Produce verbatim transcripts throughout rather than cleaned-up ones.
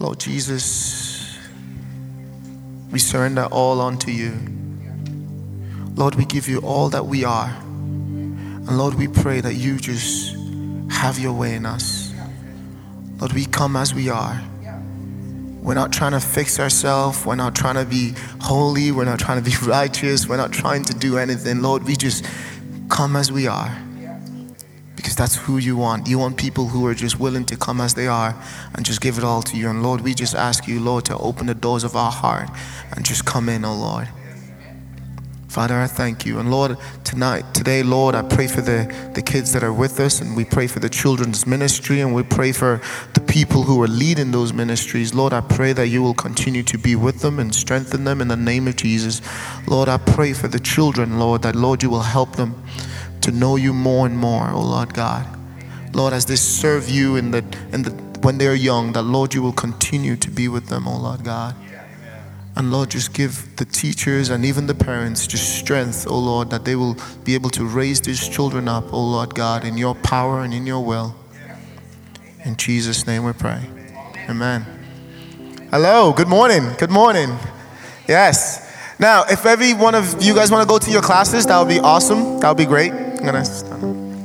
Lord Jesus, we surrender all unto you. Lord, we give you all that we are. And Lord, we pray that you just have your way in us. Lord, we come as we are. We're not trying to fix ourselves. We're not trying to be holy. We're not trying to be righteous. We're not trying to do anything. Lord, we just come as we are. Because that's who you want. You want people who are just willing to come as they are and just give it all to you. And Lord, we just ask you, Lord, to open the doors of our heart and just come in, oh Lord. Father, I thank you. And Lord, tonight, today, Lord, I pray for the, the kids that are with us, and we pray for the children's ministry, and we pray for the people who are leading those ministries. Lord, I pray that you will continue to be with them and strengthen them in the name of Jesus. Lord, I pray for the children, Lord, that, Lord, you will help them to know you more and more, oh Lord God. Lord, as they serve you in the, in the, when they're young, that, Lord, you will continue to be with them, oh Lord God. And Lord, just give the teachers and even the parents just strength, oh Lord, that they will be able to raise these children up, oh Lord God, in your power and in your will. In Jesus' name we pray. Amen. Hello, good morning, good morning. Yes. Now, if every one of you guys want to go to your classes, that would be awesome. That would be great. I'm gonna start.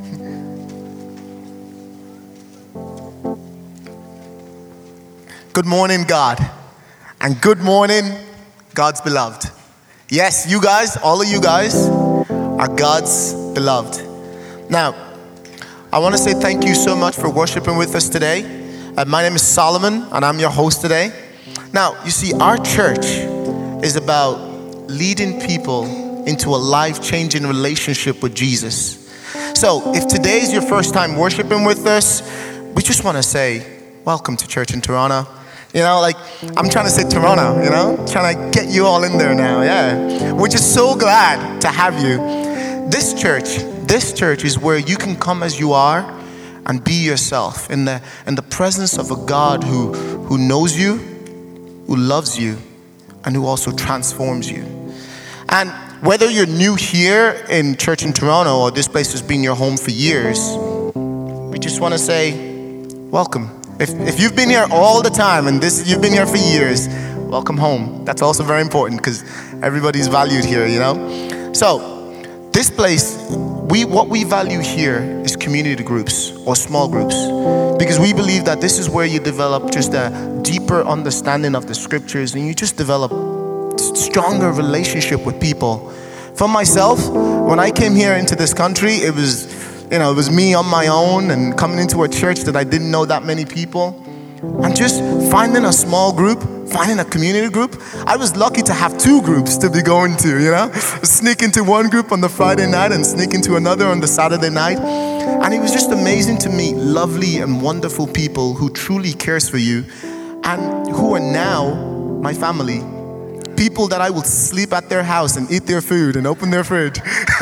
Good morning, God. And good morning, God's beloved. Yes, you guys, all of you guys are God's beloved. Now, I want to say thank you so much for worshiping with us today. Uh, my name is Solomon, and I'm your host today. Now, you see, our church is about leading people into a life-changing relationship with Jesus. So, if today is your first time worshiping with us, we just want to say, welcome to church in Toronto. You know, like, I'm trying to say Toronto, you know, trying to get you all in there now, yeah. We're just so glad to have you. This church, this church is where you can come as you are and be yourself in the in the presence of a God who, who knows you, who loves you, and who also transforms you. And whether you're new here in church in Toronto or this place has been your home for years, we just want to say, welcome. If if you've been here all the time and this you've been here for years, welcome home. That's also very important because everybody's valued here, you know. So this place, we what we value here is community groups or small groups, because we believe that this is where you develop just a deeper understanding of the scriptures and you just develop stronger relationship with people. For myself, when I came here into this country, it was You know, it was me on my own and coming into a church that I didn't know that many people. And just finding a small group, finding a community group. I was lucky to have two groups to be going to, you know. Sneak into one group on the Friday night and sneak into another on the Saturday night. And it was just amazing to meet lovely and wonderful people who truly cares for you and who are now my family. People that I will sleep at their house and eat their food and open their fridge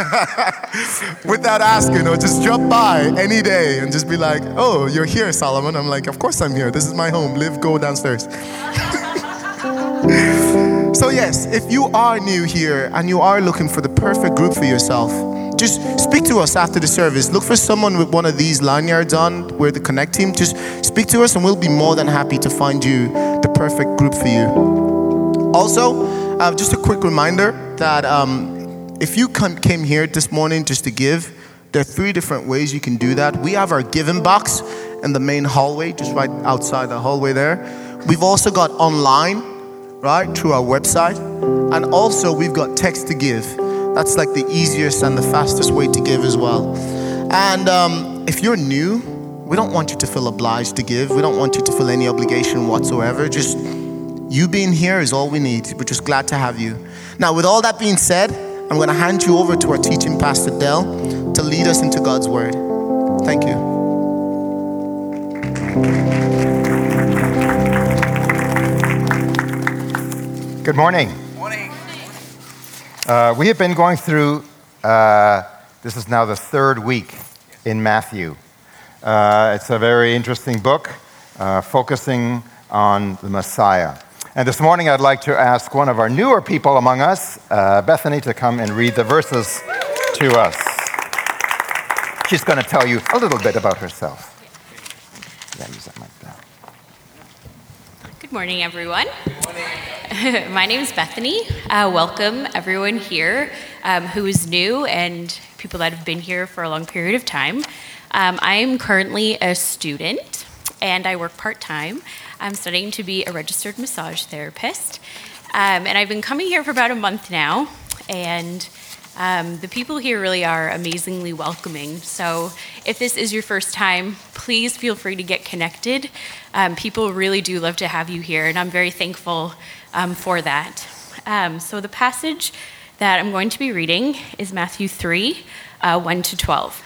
without asking, or just drop by any day and just be like, oh, you're here, Solomon. I'm like, of course I'm here. This is my home. Live, go downstairs. So yes, if you are new here and you are looking for the perfect group for yourself, just speak to us after the service. Look for someone with one of these lanyards on, where the Connect team. Just speak to us and we'll be more than happy to find you the perfect group for you. Also, uh, just a quick reminder that um, if you come, came here this morning just to give, there are three different ways you can do that. We have our giving box in the main hallway, just right outside the hallway there. We've also got online, right, through our website. And also we've got text to give. That's like the easiest and the fastest way to give as well. And um, if you're new, we don't want you to feel obliged to give. We don't want you to feel any obligation whatsoever. Just you being here is all we need. We're just glad to have you. Now, with all that being said, I'm going to hand you over to our teaching pastor, Del, to lead us into God's word. Thank you. Good morning. Morning. Uh, we have been going through, uh, this is now the third week in Matthew. Uh, it's a very interesting book, uh, focusing on the Messiah. And this morning I'd like to ask one of our newer people among us, uh, Bethany, to come and read the verses to us. She's going to tell you a little bit about herself. Yeah, use that mic there. Good morning, everyone. Good morning. My name is Bethany. Uh, welcome, everyone here um, who is new and people that have been here for a long period of time. Um, I am currently a student, and I work part-time. I'm studying to be a registered massage therapist, um, and I've been coming here for about a month now, and um, the people here really are amazingly welcoming. So if this is your first time, please feel free to get connected. Um, people really do love to have you here, and I'm very thankful um, for that. Um, so the passage that I'm going to be reading is Matthew three, uh, one to twelve.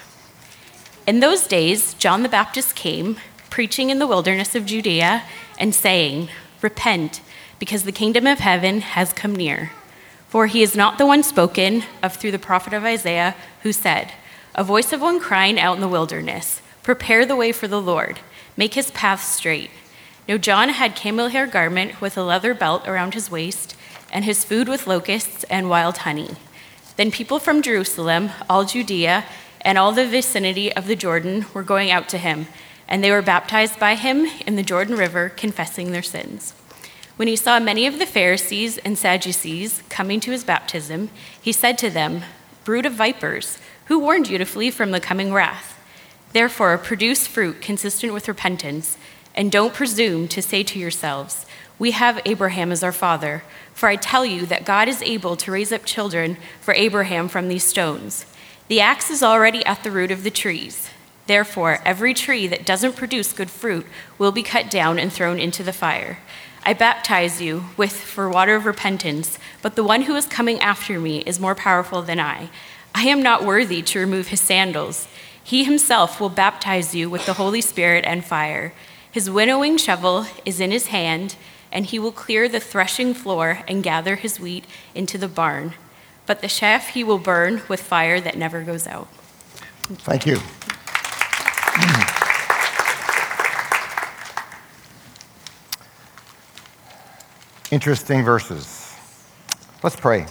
In those days, John the Baptist came, preaching in the wilderness of Judea and saying, "Repent, because the kingdom of heaven has come near. For he is not the one spoken of through the prophet of Isaiah, who said, 'A voice of one crying out in the wilderness, prepare the way for the Lord, make his path straight.' No, John had camel hair garment with a leather belt around his waist, and his food with locusts and wild honey. Then people from Jerusalem, all Judea, and all the vicinity of the Jordan were going out to him, and they were baptized by him in the Jordan River, confessing their sins. When he saw many of the Pharisees and Sadducees coming to his baptism, he said to them, 'Brood of vipers, who warned you to flee from the coming wrath? Therefore, produce fruit consistent with repentance, and don't presume to say to yourselves, "We have Abraham as our father," for I tell you that God is able to raise up children for Abraham from these stones. The axe is already at the root of the trees. Therefore, every tree that doesn't produce good fruit will be cut down and thrown into the fire. I baptize you with for water of repentance, but the one who is coming after me is more powerful than I. I am not worthy to remove his sandals. He himself will baptize you with the Holy Spirit and fire. His winnowing shovel is in his hand, and he will clear the threshing floor and gather his wheat into the barn. But the chaff he will burn with fire that never goes out." Thank you. Interesting verses. Let's pray.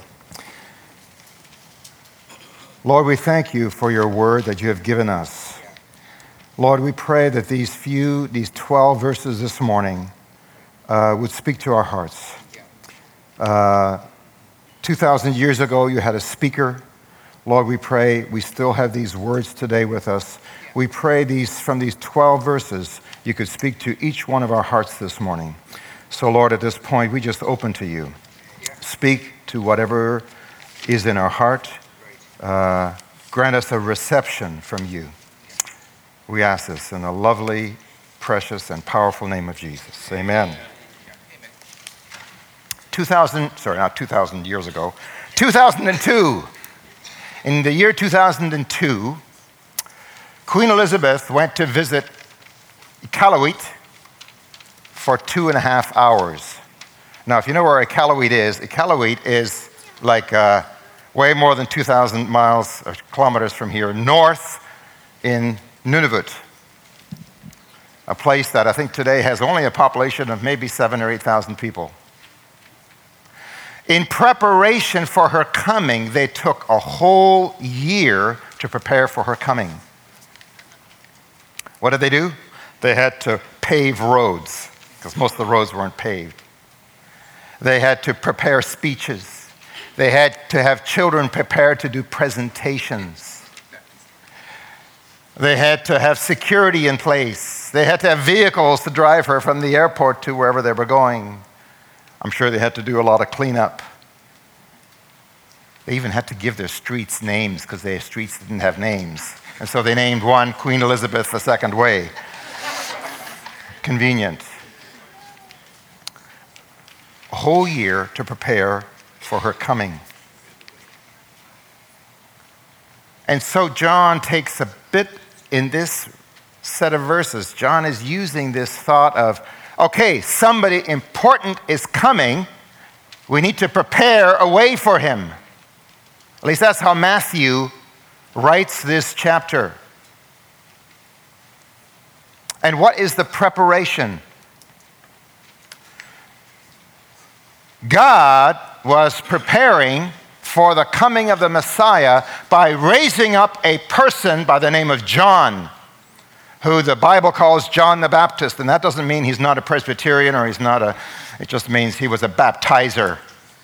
Lord, we thank you for your word that you have given us. Lord, we pray that these few, these twelve verses this morning uh, would speak to our hearts. Uh, two thousand years ago, you had a speaker. Lord, we pray we still have these words today with us. We pray these from these twelve verses, you could speak to each one of our hearts this morning. So, Lord, at this point, we just open to you. Speak to whatever is in our heart. Uh, grant us a reception from you. We ask this in the lovely, precious, and powerful name of Jesus. Amen. two thousand, sorry, not two thousand years ago, two thousand two. In the year two thousand two, Queen Elizabeth went to visit Iqaluit for two and a half hours. Now, if you know where Iqaluit is, Iqaluit is like uh, way more than two thousand miles or kilometers from here, north in Nunavut, a place that I think today has only a population of maybe seven or eight thousand people. In preparation for her coming, they took a whole year to prepare for her coming. What did they do? They had to pave roads, because most of the roads weren't paved. They had to prepare speeches. They had to have children prepared to do presentations. They had to have security in place. They had to have vehicles to drive her from the airport to wherever they were going. I'm sure they had to do a lot of cleanup. They even had to give their streets names because their streets didn't have names. And so they named one Queen Elizabeth the Second Way. Convenient. A whole year to prepare for her coming. And so John takes a bit in this set of verses. John is using this thought of, okay, somebody important is coming. We need to prepare a way for him. At least that's how Matthew writes this chapter. And what is the preparation? God was preparing for the coming of the Messiah by raising up a person by the name of John, who the Bible calls John the Baptist, and that doesn't mean he's not a Presbyterian or he's not a, it just means he was a baptizer.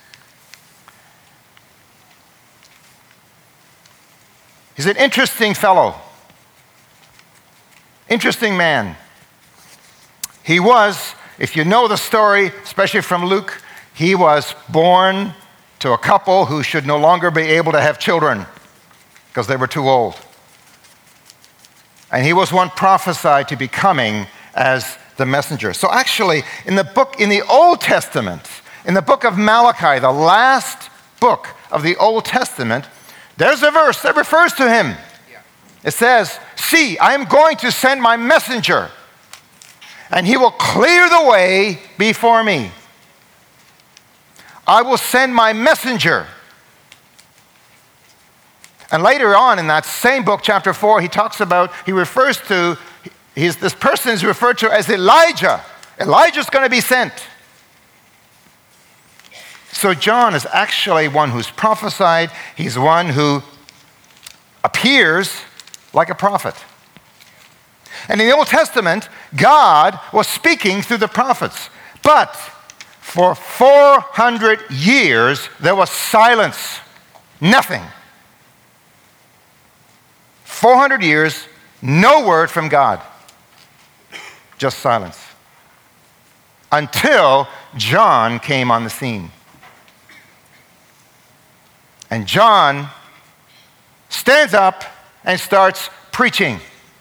He's an interesting fellow, interesting man. He was, if you know the story, especially from Luke, he was born to a couple who should no longer be able to have children because they were too old. And he was one prophesied to be coming as the messenger. So actually, in the book, in the Old Testament, in the book of Malachi, the last book of the Old Testament, there's a verse that refers to him. It says, "See, I am going to send my messenger, and he will clear the way before me. I will send my messenger." And later on in that same book, chapter four, he talks about, he refers to, he's, this person is referred to as Elijah. Elijah's going to be sent. So John is actually one who's prophesied. He's one who appears like a prophet. And in the Old Testament, God was speaking through the prophets. But for four hundred years, there was silence. Nothing. four hundred years, no word from God. Just silence. Until John came on the scene. And John stands up and starts preaching.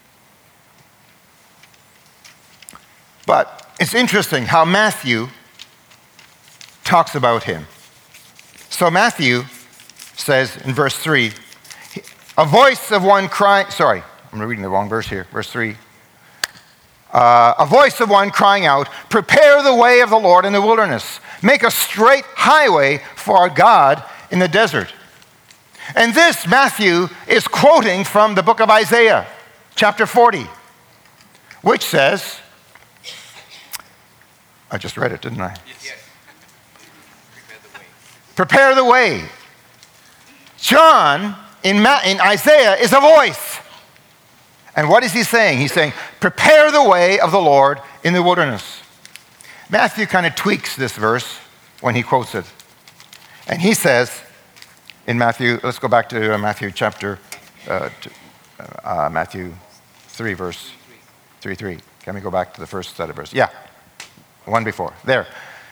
But it's interesting how Matthew talks about him. So Matthew says in verse three, a voice of one crying, sorry, I'm reading the wrong verse here, verse three. Uh, a voice of one crying out, "Prepare the way of the Lord in the wilderness. Make a straight highway for our God in the desert." And this, Matthew is quoting from the book of Isaiah, chapter forty, which says, I just read it, didn't I? Yes. Prepare the way. Prepare the way. John, in, Ma- in Isaiah, is a voice. And what is he saying? He's saying, prepare the way of the Lord in the wilderness. Matthew kind of tweaks this verse when he quotes it. And he says, in Matthew, let's go back to uh, Matthew chapter, uh, to, uh, Matthew three, verse three, three. Can we go back to the first set of verses? Yeah, one before. There.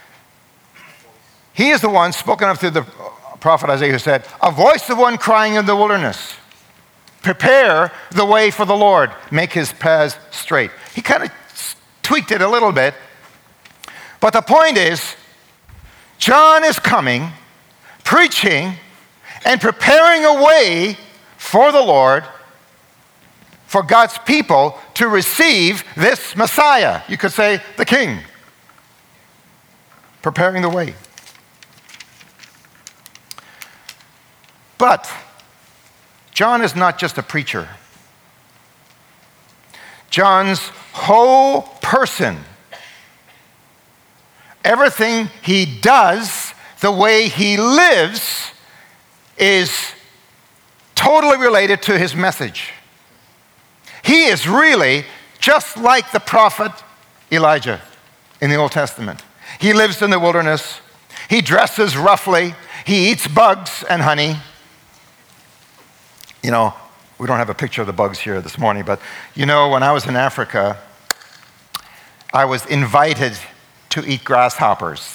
He is the one spoken of through the prophet Isaiah who said, a voice of one crying in the wilderness, prepare the way for the Lord, make his paths straight. He kind of tweaked it a little bit. But the point is, John is coming, preaching, and preparing a way for the Lord, for God's people to receive this Messiah. You could say the King. Preparing the way. But John is not just a preacher. John's whole person, everything he does, the way he lives, is totally related to his message. He is really just like the prophet Elijah in the Old Testament. He lives in the wilderness. He dresses roughly. He eats bugs and honey. You know, we don't have a picture of the bugs here this morning, but you know, when I was in Africa, I was invited to eat grasshoppers.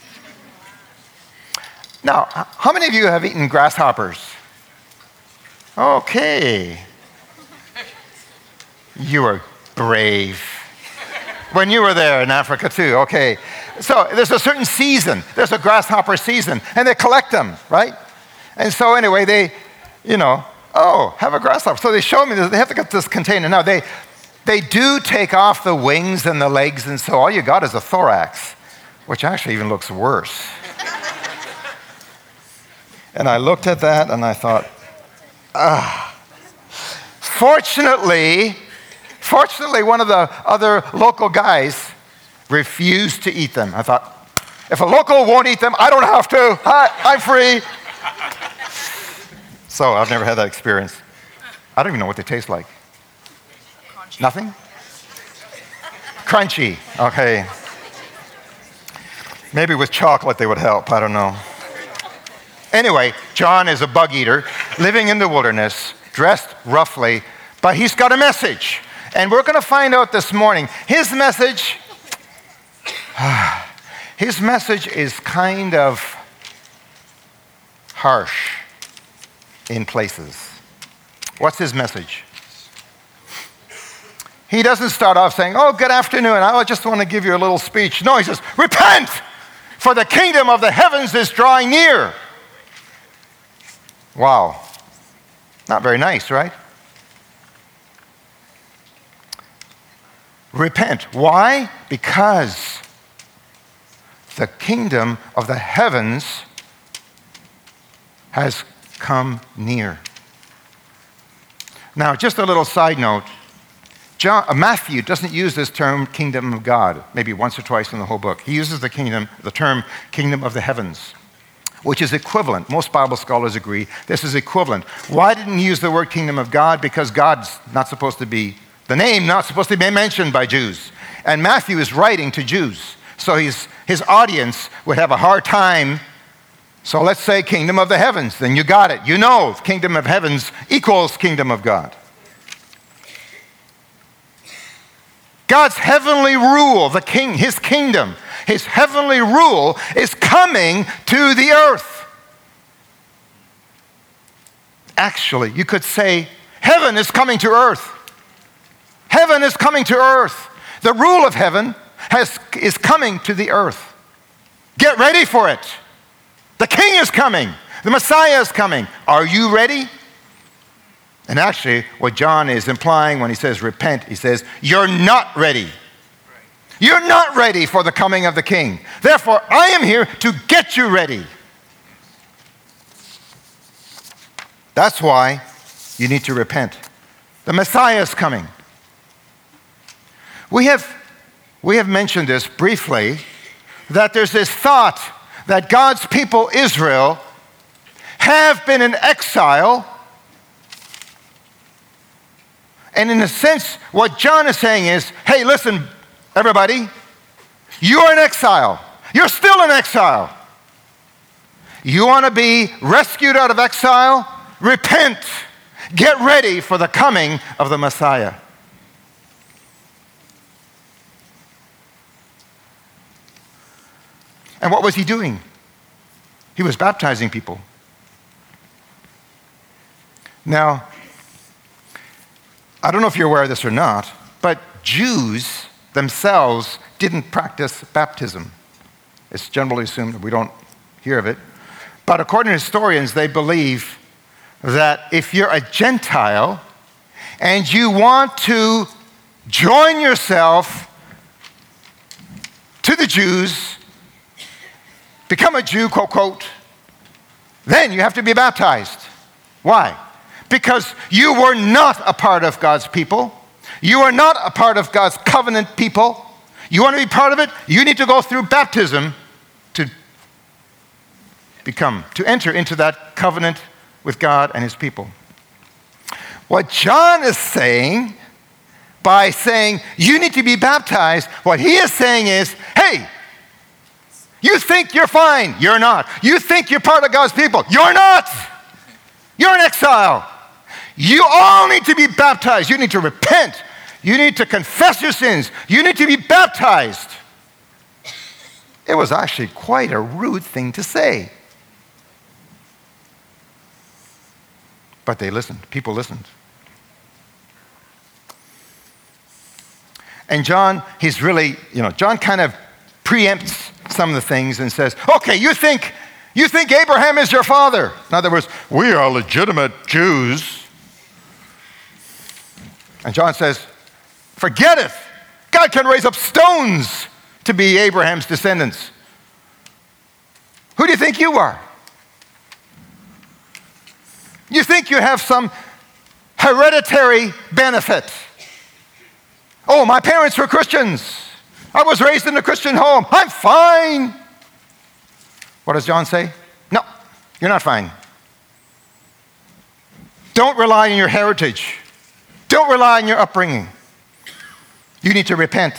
Now, how many of you have eaten grasshoppers? Okay. You were brave. When you were there in Africa too, okay. So there's a certain season. There's a grasshopper season, and they collect them, right? And so anyway, they, you know, oh, have a grasshopper. So they show me this. They have to get this container. Now, they, they do take off the wings and the legs, and so all you got is a thorax, which actually even looks worse. And I looked at that, and I thought, ah. Fortunately, fortunately, one of the other local guys refused to eat them. I thought, if a local won't eat them, I don't have to. Hi, I'm free. So I've never had that experience. I don't even know what they taste like. Nothing? Crunchy. Okay. Maybe with chocolate they would help. I don't know. Anyway, John is a bug eater living in the wilderness, dressed roughly, but he's got a message. And we're going to find out this morning. His message, his message is kind of harsh in places. What's his message? He doesn't start off saying, oh, good afternoon, I just want to give you a little speech. No, he says, repent, for the kingdom of the heavens is drawing near. Wow. Not very nice, right? Repent. Why? Because the kingdom of the heavens has come near. Now, just a little side note. John, uh, Matthew doesn't use this term kingdom of God, maybe once or twice in the whole book. He uses the kingdom, the term kingdom of the heavens, which is equivalent. Most Bible scholars agree this is equivalent. Why didn't he use the word kingdom of God? Because God's not supposed to be, the name not supposed to be mentioned by Jews. And Matthew is writing to Jews. So he's, his audience would have a hard time. So let's say kingdom of the heavens. Then you got it. You know kingdom of heavens equals kingdom of God. God's heavenly rule, the king, his kingdom, his heavenly rule is coming to the earth. Actually, you could say heaven is coming to earth. Heaven is coming to earth. The rule of heaven has, is coming to the earth. Get ready for it. The king is coming. The Messiah is coming. Are you ready? And actually, what John is implying when he says repent, he says, you're not ready. You're not ready for the coming of the king. Therefore, I am here to get you ready. That's why you need to repent. The Messiah is coming. We have, we have mentioned this briefly, that there's this thought that God's people, Israel, have been in exile. And in a sense, what John is saying is, hey, listen, everybody, you're in exile. You're still in exile. You want to be rescued out of exile? Repent. Get ready for the coming of the Messiah. And what was he doing? He was baptizing people. Now, I don't know if you're aware of this or not, but Jews themselves didn't practice baptism. It's generally assumed that we don't hear of it. But according to historians, they believe that if you're a Gentile and you want to join yourself to the Jews, become a Jew, quote, quote, then you have to be baptized. Why? Because you were not a part of God's people. You are not a part of God's covenant people. You want to be part of it? You need to go through baptism to become, to enter into that covenant with God and his people. What John is saying, by saying you need to be baptized, what he is saying is, hey, you think you're fine. You're not. You think you're part of God's people. You're not. You're in exile. You all need to be baptized. You need to repent. You need to confess your sins. You need to be baptized. It was actually quite a rude thing to say. But they listened. People listened. And John, he's really, you know, John kind of preempts some of the things and says, okay, you think, you think Abraham is your father. In other words, we are legitimate Jews. And John says, forget it. God can raise up stones to be Abraham's descendants. Who do you think you are? You think you have some hereditary benefit. Oh, my parents were Christians. I was raised in a Christian home. I'm fine. What does John say? No, you're not fine. Don't rely on your heritage. Don't rely on your upbringing. You need to repent.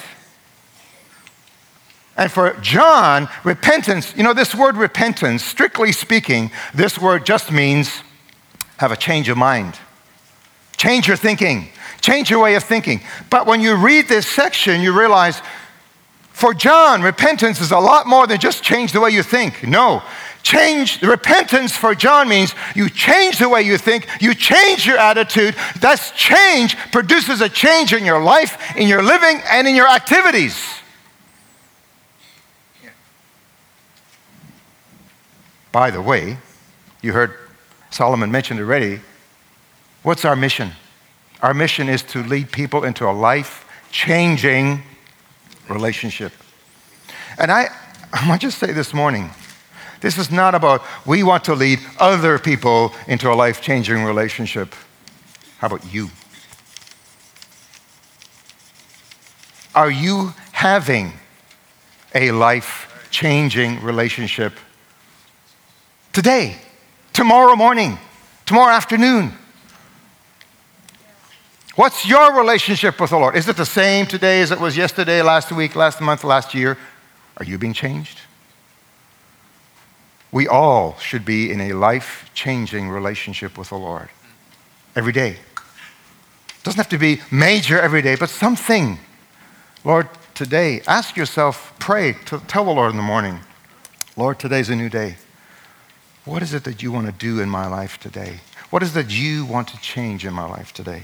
And for John, repentance, you know, this word repentance, strictly speaking, this word just means have a change of mind. Change your thinking. Change your way of thinking. But when you read this section, you realize for John, repentance is a lot more than just change the way you think. No. Change, repentance for John means you change the way you think, you change your attitude. That's change produces a change in your life, in your living, and in your activities. By the way, you heard Solomon mention already, what's our mission? Our mission is to lead people into a life-changing relationship. And I, I want to just say this morning, this is not about we want to lead other people into a life-changing relationship. How about you? Are you having a life-changing relationship today, tomorrow morning, tomorrow afternoon? What's your relationship with the Lord? Is it the same today as it was yesterday, last week, last month, last year? Are you being changed? We all should be in a life-changing relationship with the Lord every day. It doesn't have to be major every day, but something. Lord, today, ask yourself, pray, to tell the Lord in the morning, Lord, today's a new day. What is it that you want to do in my life today? What is it that you want to change in my life today?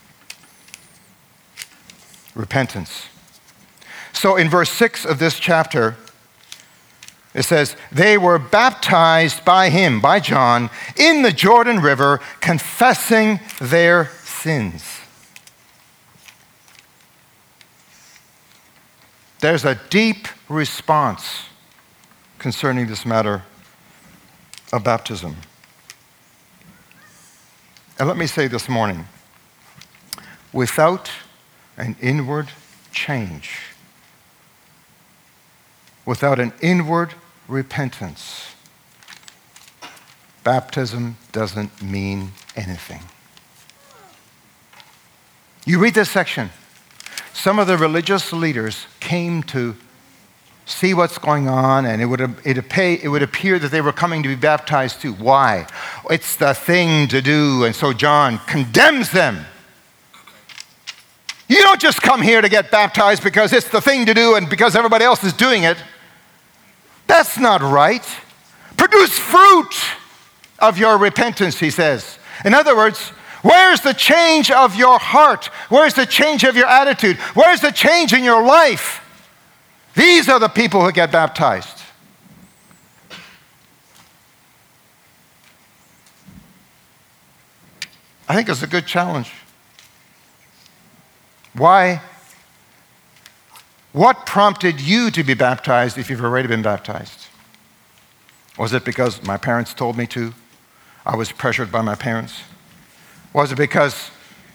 Repentance. So in verse six of this chapter, it says, they were baptized by him, by John, in the Jordan River, confessing their sins. There's a deep response concerning this matter of baptism. And let me say this morning, without an inward change, without an inward repentance, baptism doesn't mean anything. You read this section. Some of the religious leaders came to see what's going on, and it would, it, it would appear that they were coming to be baptized too. Why? It's the thing to do, and so John condemns them. You don't just come here to get baptized because it's the thing to do and because everybody else is doing it. That's not right. Produce fruit of your repentance, he says. In other words, where's the change of your heart? Where's the change of your attitude? Where's the change in your life? These are the people who get baptized. I think it's a good challenge. Why? What prompted you to be baptized if you've already been baptized? Was it because my parents told me to? I was pressured by my parents? Was it because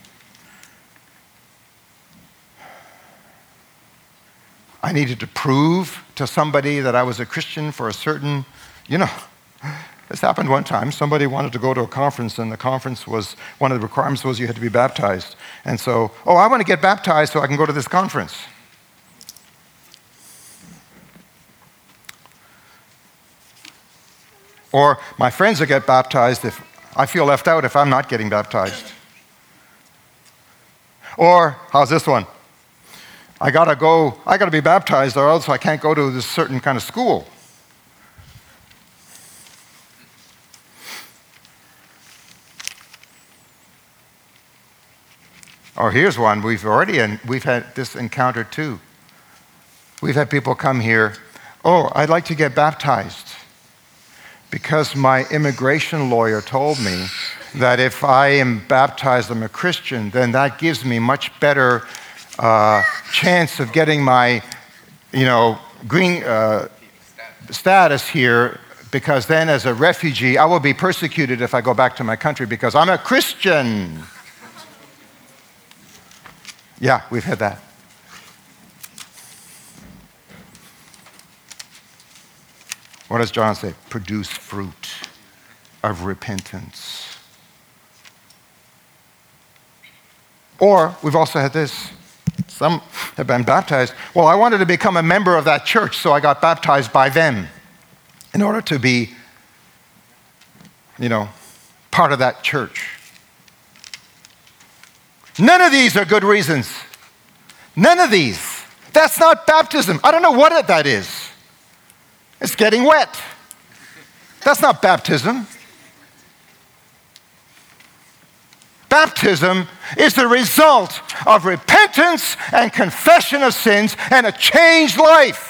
I needed to prove to somebody that I was a Christian for a certain, you know, this happened one time. Somebody wanted to go to a conference, and the conference was, one of the requirements was you had to be baptized. And so, oh, I want to get baptized so I can go to this conference. Or my friends will get baptized if I feel left out if I'm not getting baptized. Or, how's this one? I gotta go, I gotta be baptized or else I can't go to this certain kind of school. Or here's one, we've already, we've had this encounter too. We've had people come here, oh, I'd like to get baptized because my immigration lawyer told me that if I am baptized, I'm a Christian, then that gives me much better uh, chance of getting my, you know, green uh, status here, because then as a refugee, I will be persecuted if I go back to my country because I'm a Christian. Yeah, we've had that. What does John say? Produce fruit of repentance. Or we've also had this. Some have been baptized. Well, I wanted to become a member of that church, so I got baptized by them in order to be, you know, part of that church. None of these are good reasons. None of these. That's not baptism. I don't know what that is. It's getting wet. That's not baptism. Baptism is the result of repentance and confession of sins and a changed life.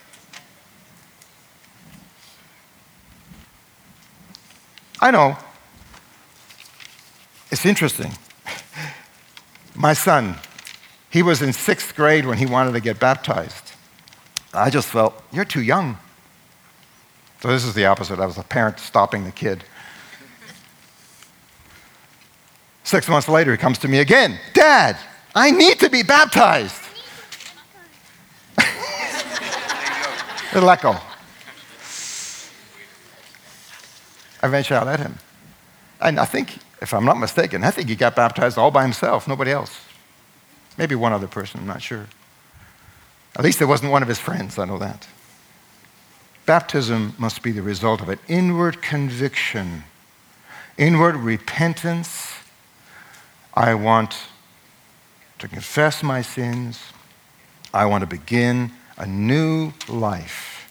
I know. It's interesting. My son, he was in sixth grade when he wanted to get baptized. I just felt, you're too young. So this is the opposite. I was a parent stopping the kid. Six months later, he comes to me again. Dad, I need to be baptized. Little echo. Eventually, I let him. And I think, if I'm not mistaken, I think he got baptized all by himself, nobody else. Maybe one other person, I'm not sure. At least it wasn't one of his friends, I know that. Baptism must be the result of an inward conviction, inward repentance. I want to confess my sins. I want to begin a new life.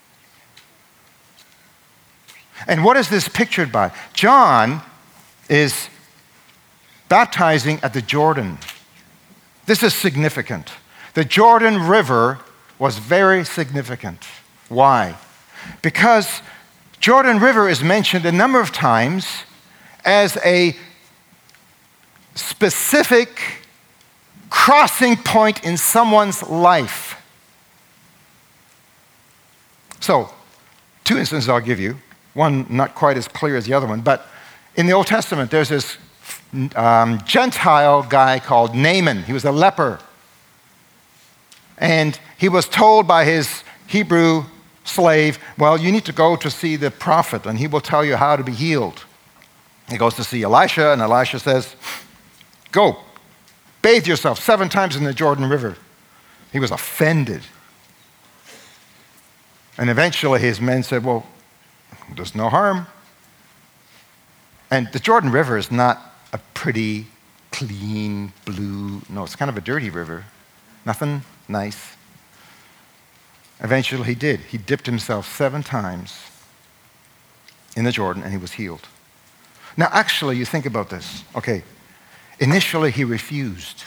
And what is this pictured by? John is baptizing at the Jordan. This is significant. The Jordan River was very significant. Why? Because Jordan River is mentioned a number of times as a specific crossing point in someone's life. So, two instances I'll give you. One not quite as clear as the other one, but in the Old Testament, there's this um, Gentile guy called Naaman. He was a leper. And he was told by his Hebrew slave, well, you need to go to see the prophet, and he will tell you how to be healed. He goes to see Elisha, and Elisha says, go, bathe yourself seven times in the Jordan River. He was offended. And eventually his men said, well, there's no harm. And the Jordan River is not a pretty, clean, blue, no, it's kind of a dirty river. Nothing nice. Eventually he did. He dipped himself seven times in the Jordan and he was healed. Now actually, you think about this. Okay, initially he refused.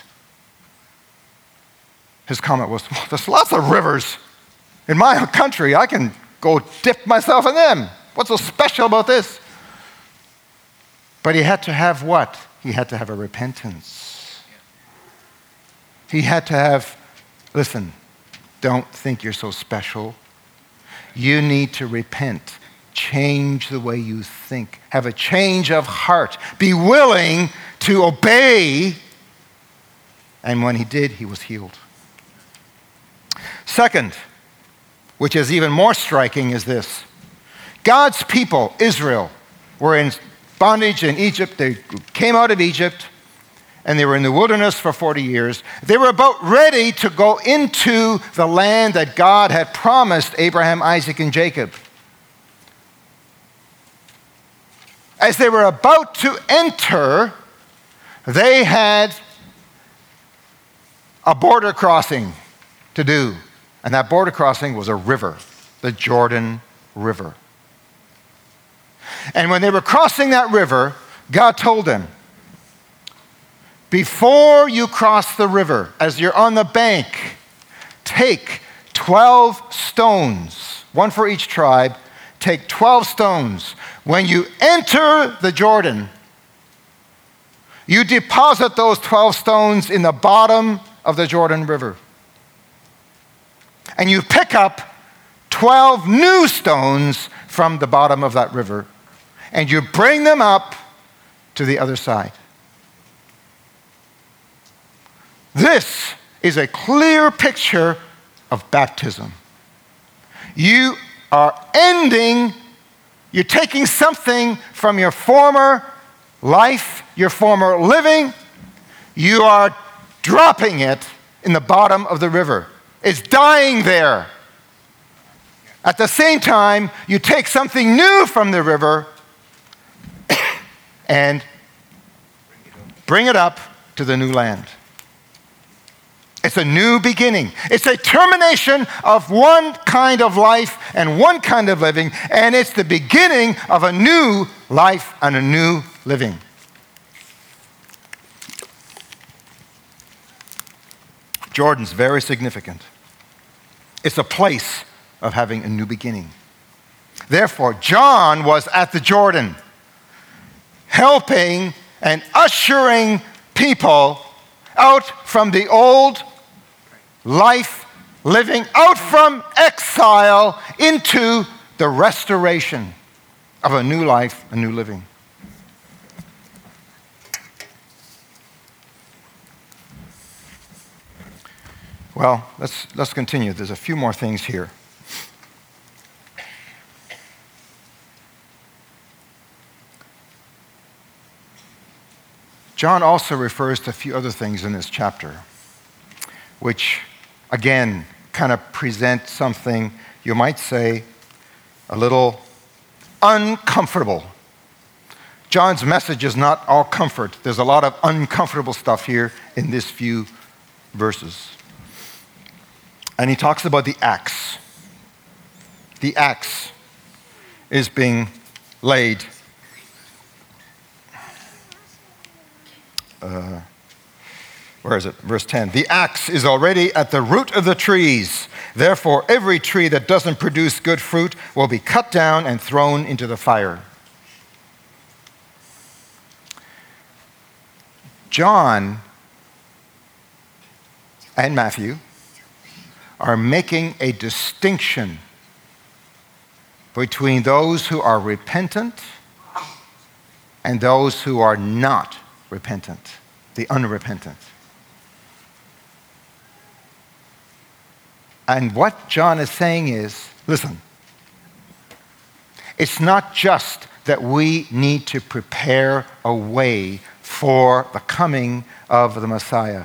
His comment was, well, there's lots of rivers in my country. I can go dip myself in them. What's so special about this? But he had to have what? He had to have a repentance. He had to have, listen, don't think you're so special. You need to repent. Change the way you think. Have a change of heart. Be willing to obey. And when he did, he was healed. Second, which is even more striking, is this. God's people, Israel, were in bondage in Egypt. They came out of Egypt, and they were in the wilderness for forty years. They were about ready to go into the land that God had promised Abraham, Isaac, and Jacob. As they were about to enter, they had a border crossing to do. And that border crossing was a river, the Jordan River. And when they were crossing that river, God told them, before you cross the river, as you're on the bank, take twelve stones, one for each tribe, take twelve stones. When you enter the Jordan, you deposit those twelve stones in the bottom of the Jordan River. And you pick up twelve new stones from the bottom of that river, and you bring them up to the other side. This is a clear picture of baptism. You are ending, you're taking something from your former life, your former living, you are dropping it in the bottom of the river. It's dying there. At the same time, you take something new from the river and bring it up to the new land. It's a new beginning. It's a termination of one kind of life and one kind of living, and it's the beginning of a new life and a new living. Jordan's very significant. It's a place of having a new beginning. Therefore, John was at the Jordan, helping and ushering people out from the old life, living out from exile into the restoration of a new life, a new living. Well, let's, let's continue. There's a few more things here. John also refers to a few other things in this chapter, which, again, kind of present something, you might say, a little uncomfortable. John's message is not all comfort. There's a lot of uncomfortable stuff here in these few verses. And he talks about the axe. The axe is being laid. Uh, where is it? Verse ten. The axe is already at the root of the trees. Therefore, every tree that doesn't produce good fruit will be cut down and thrown into the fire. John and Matthew are making a distinction between those who are repentant and those who are not repentant, the unrepentant. And what John is saying is, listen, it's not just that we need to prepare a way for the coming of the Messiah.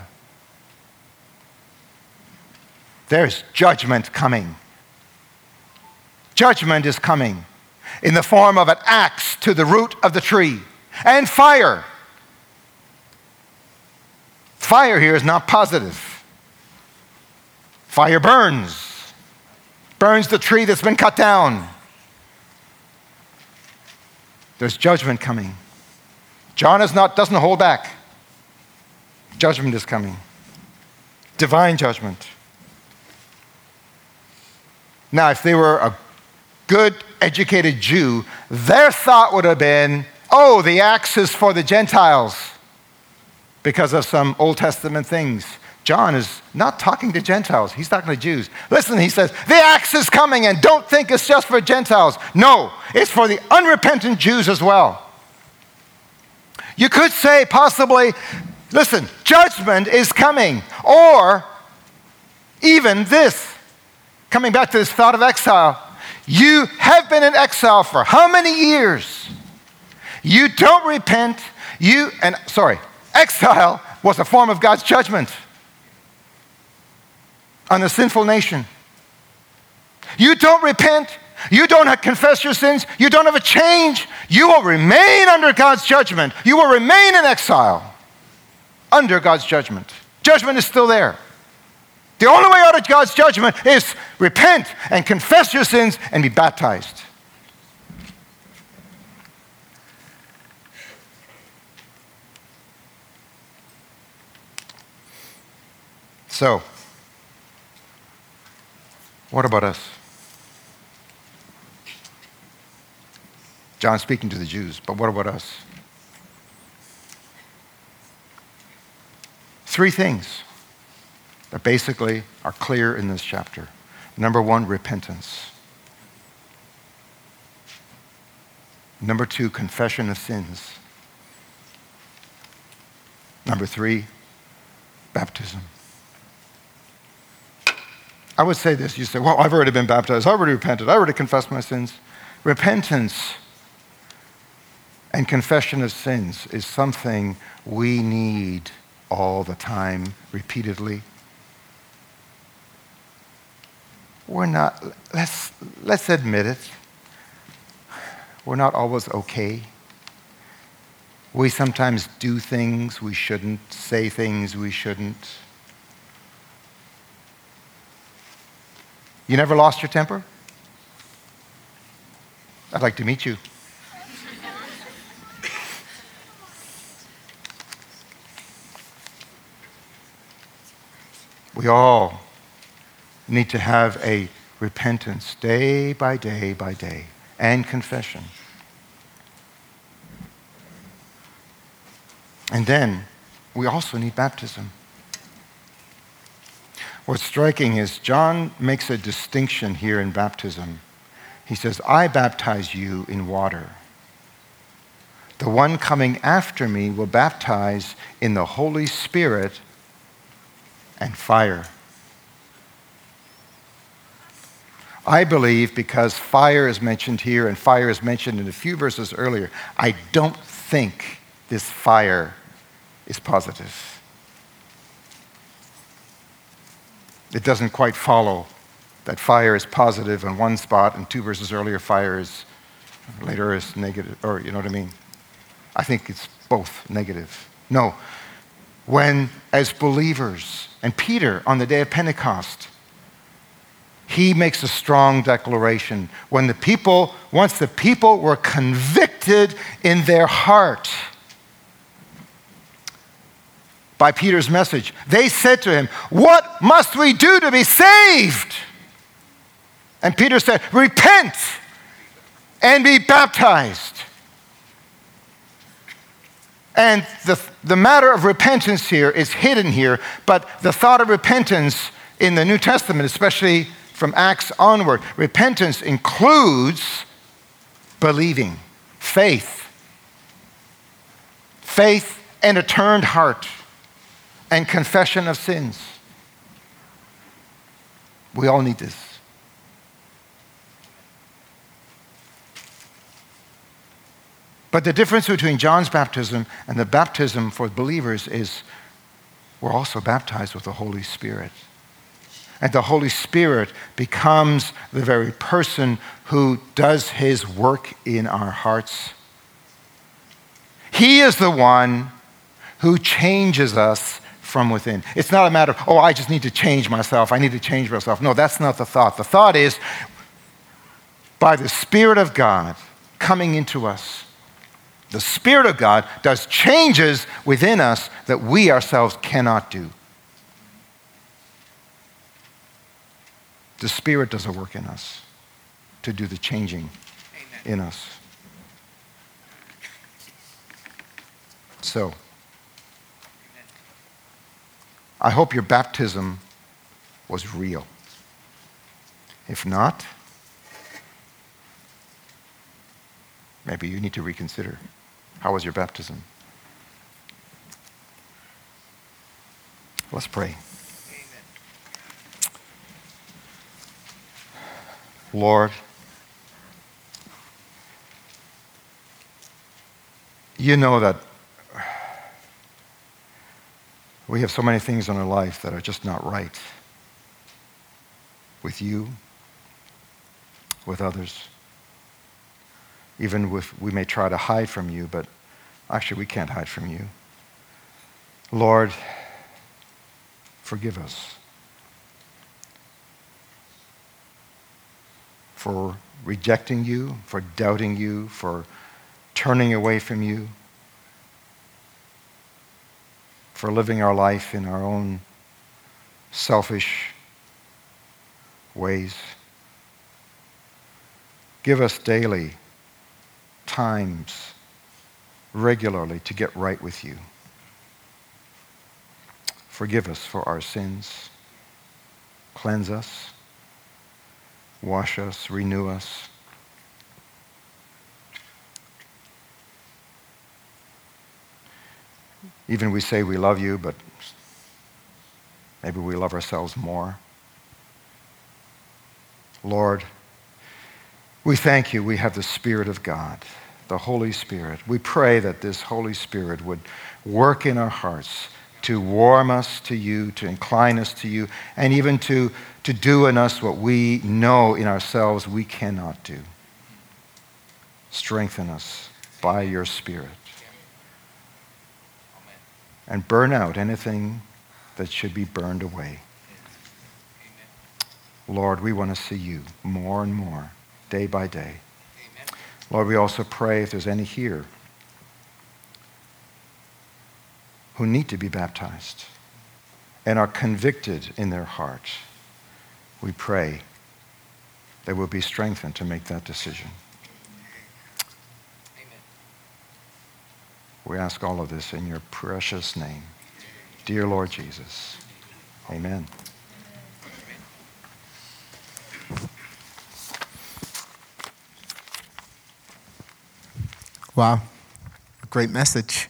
There's judgment coming. Judgment is coming in the form of an axe to the root of the tree and fire. Fire here is not positive. Fire burns. Burns the tree that's been cut down. There's judgment coming. John is not, doesn't hold back. Judgment is coming. Divine judgment. Now, if they were a good, educated Jew, their thought would have been, oh, the axe is for the Gentiles because of some Old Testament things. John is not talking to Gentiles. He's talking to Jews. Listen, he says, the axe is coming, and don't think it's just for Gentiles. No, it's for the unrepentant Jews as well. You could say possibly, listen, judgment is coming. Or even this, coming back to this thought of exile, you have been in exile for how many years? You don't repent. You, and sorry, exile was a form of God's judgment on the sinful nation. You don't repent. You don't confess your sins. You don't have a change. You will remain under God's judgment. You will remain in exile under God's judgment. Judgment is still there. The only way out of God's judgment is repent and confess your sins and be baptized. So, what about us? John's speaking to the Jews, but what about us? Three things that basically are clear in this chapter. Number one, repentance. Number two, confession of sins. Number three, baptism. I would say this, you say, well, I've already been baptized, I've already repented, I already confessed my sins. Repentance and confession of sins is something we need all the time, repeatedly. we're not, let's, let's admit it, we're not always okay. We sometimes do things we shouldn't, say things we shouldn't. You never lost your temper? I'd like to meet you. We all need to have a repentance day by day by day and confession. And then we also need baptism. What's striking is John makes a distinction here in baptism. He says, I baptize you in water. The one coming after me will baptize in the Holy Spirit and fire. I believe because fire is mentioned here and fire is mentioned in a few verses earlier, I don't think this fire is positive. It doesn't quite follow that fire is positive in one spot and two verses earlier fire is later is negative, or you know what I mean? I think it's both negative. No. When, as believers, and Peter on the day of Pentecost, he makes a strong declaration. When the people, once the people were convicted in their heart by Peter's message, they said to him, what must we do to be saved? And Peter said, repent and be baptized. And the, the matter of repentance here is hidden here, but the thought of repentance in the New Testament, especially from Acts onward, repentance includes believing, faith, faith and a turned heart, and confession of sins. We all need this. But the difference between John's baptism and the baptism for believers is we're also baptized with the Holy Spirit. And the Holy Spirit becomes the very person who does his work in our hearts. He is the one who changes us from within. It's not a matter of, oh, I just need to change myself. I need to change myself. No, that's not the thought. The thought is, by the Spirit of God coming into us, the Spirit of God does changes within us that we ourselves cannot do. The Spirit does a work in us to do the changing Amen. In us. So, Amen. I hope your baptism was real. If not, maybe you need to reconsider. How was your baptism? Let's pray. Amen. Lord, you know that we have so many things in our life that are just not right with you, with others. Even if we may try to hide from you, but actually we can't hide from you. Lord, forgive us for rejecting you, for doubting you, for turning away from you, for living our life in our own selfish ways. Give us daily times, regularly, to get right with you. Forgive us for our sins. Cleanse us. Wash us. Renew us. Even we say we love you, but maybe we love ourselves more. Lord, we thank you we have the Spirit of God, the Holy Spirit. We pray that this Holy Spirit would work in our hearts, to warm us to you, to incline us to you, and even to, to do in us what we know in ourselves we cannot do. Strengthen us by your Spirit. And burn out anything that should be burned away. Lord, we want to see you more and more, day by day. Lord, we also pray if there's any here who need to be baptized and are convicted in their heart, we pray they will be strengthened to make that decision. Amen. We ask all of this in your precious name, dear Lord Jesus. Amen. Wow, great message.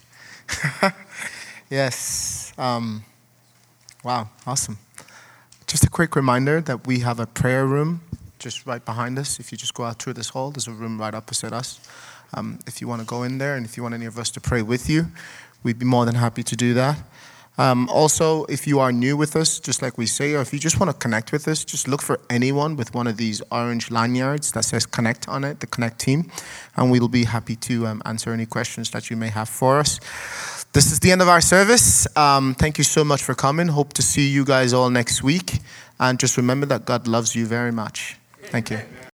Yes. Um, wow, awesome. Just a quick reminder that we have a prayer room just right behind us. If you just go out through this hall, there's a room right opposite us. Um, if you want to go in there and if you want any of us to pray with you, we'd be more than happy to do that. Um, also, if you are new with us, just like we say, or if you just want to connect with us, just look for anyone with one of these orange lanyards that says Connect on it, the Connect team, and we'll be happy to um, answer any questions that you may have for us. This is the end of our service. Um, thank you so much for coming. Hope to see you guys all next week. And just remember that God loves you very much. Thank you.